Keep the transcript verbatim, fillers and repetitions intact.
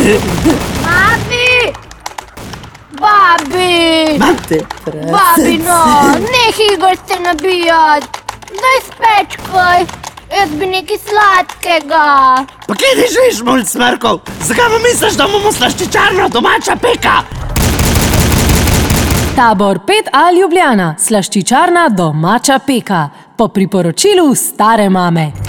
Babi! Babi! Mate, prasce. Babi, no, nehaj gor se nabijat. Daj spečkaj, jaz bi nekaj sladkega. Pa kje ti živiš, mulj smrkov? Zakaj pa misliš, da imamo slaščičarno domača peka? Tabor pet A Ljubljana, slaščičarna domača peka. Po priporočilu stare mame.